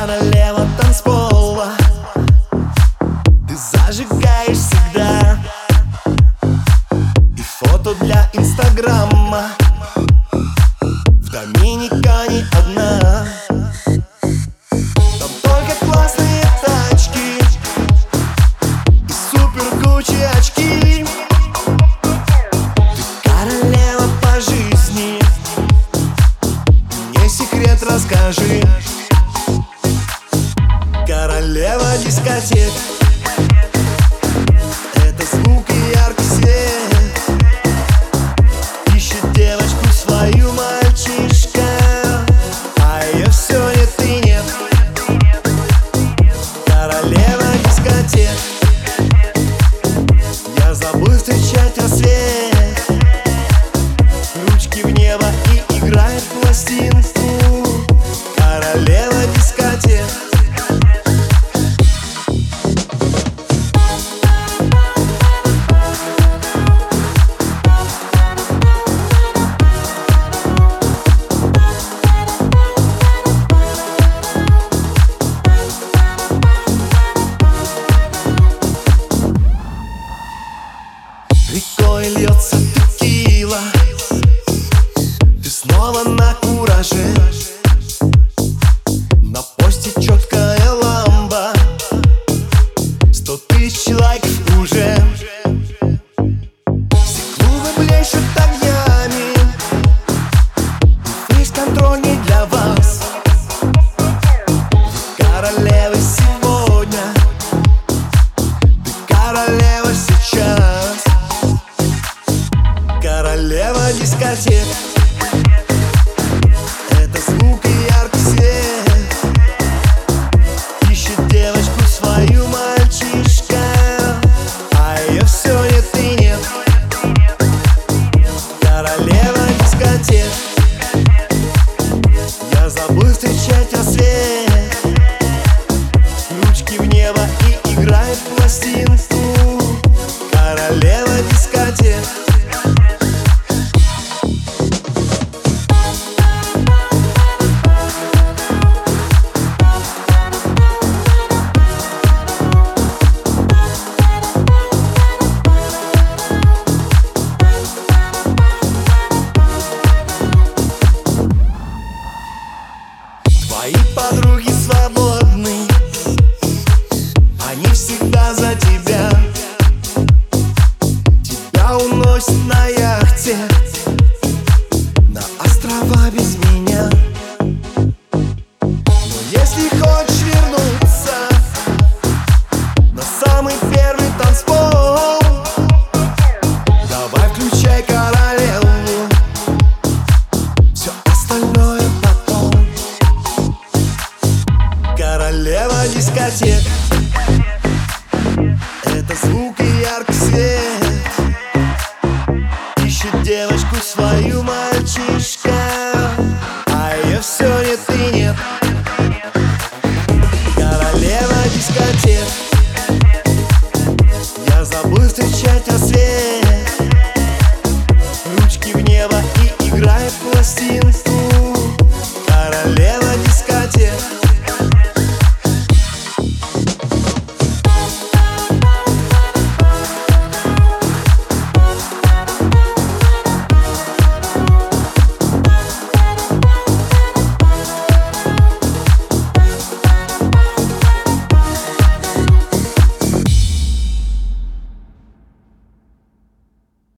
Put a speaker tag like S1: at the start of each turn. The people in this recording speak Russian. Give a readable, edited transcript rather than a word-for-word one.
S1: королева танцпола. Ты зажигаешь всегда, и фото для инстаграма. В Доминикане одна. Там только классные тачки и супер Гуччи очки. Ты королева по жизни, мне секрет расскажи. Королева дискотек — это звук и яркий свет. Ищет девочку свою мальчишка, а ее все нет и нет. Королева дискотек, я забыл встречать рассвет. Ручки в небо и играет пластинку. Королева дискотек. Рекой льется текила, ты снова на кураже. На посте четкая ламба, 100 тысяч лайков уже. Все клубы блещут огнями, весь контроль не для вас. Вы королевы сегодня, ты королева сейчас. Королева дискотек — это звук и яркий свет. Ищет девочку свою мальчишка, а ее все нет и нет. Королева дискотек, я забыл встречать рассвет. Ручки в небо и играет пластинку. Королева дискотек. Твои подруги свободны, они всегда за тебя. Тебя уносят на яхте на острова без меня. Но если хочешь вернуться на самый первый танцпол, давай включай королеву, все остальное потом. Королева дискотек.